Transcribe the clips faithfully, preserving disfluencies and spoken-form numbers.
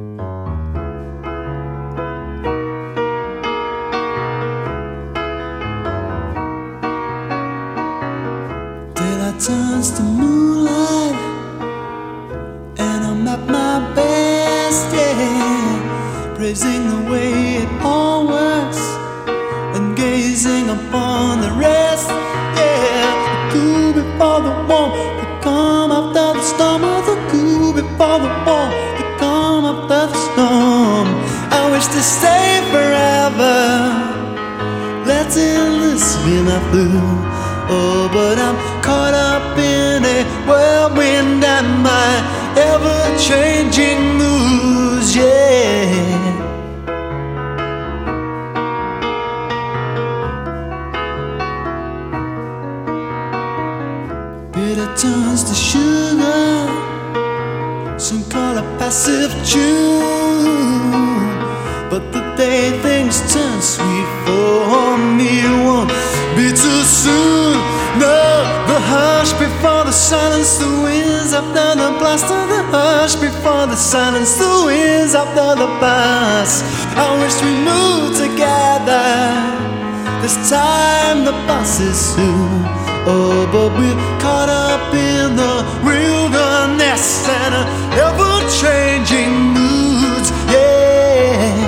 Daylight turns to moonlight, and I'm at my best, yeah, praising the way it all works and gazing upon the rest, yeah. The cool before the warm, the calm after the storm, or the cool before the warm, the calm after the storm. I wish to stay forever, letting this be my food. Oh, but I'm caught up in a whirlwind and my ever-changing moods, yeah. Bitter turns to sugar, some call it passive tune. But the day things turn sweet for me won't be too soon. No, the hush before the silence, the winds after the blast of the hush before the silence, the winds after the blast. I wish we moved together, this time the bus is soon. Oh, but we're caught up in the wilderness and ever-changing moods, yeah.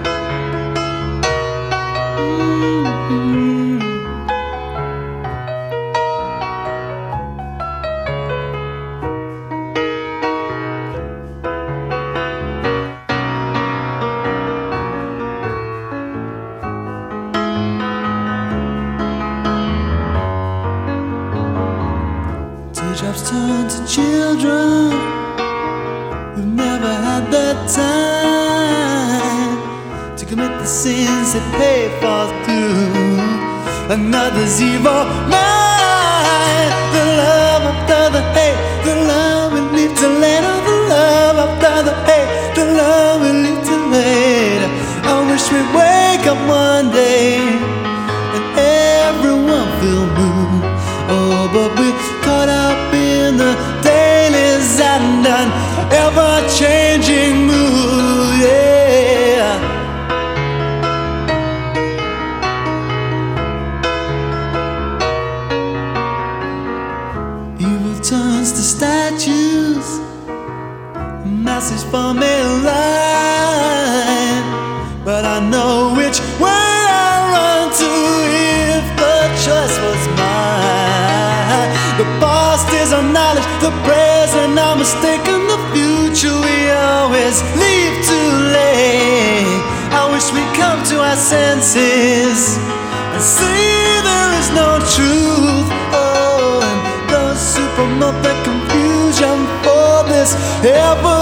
Mm-hmm. Teardrops turn to children who've never had the time to commit the sins they pay for through another's evil mind. The love after the hate, the love we leave till later. The love after the hate, the love we leave till later. I wish we'd wake up one day and everyone feel blue. Oh, but we're caught up in the dailies and an ever-changing mood, yeah. Evil turns to statues, masses form a line, but I know which way I run to if the choice was mine. The past is our knowledge, the present our mistaken, the future we always leave too late. I wish we'd come to our senses and see there is no truth. Oh, and those who promote the confusion for this ever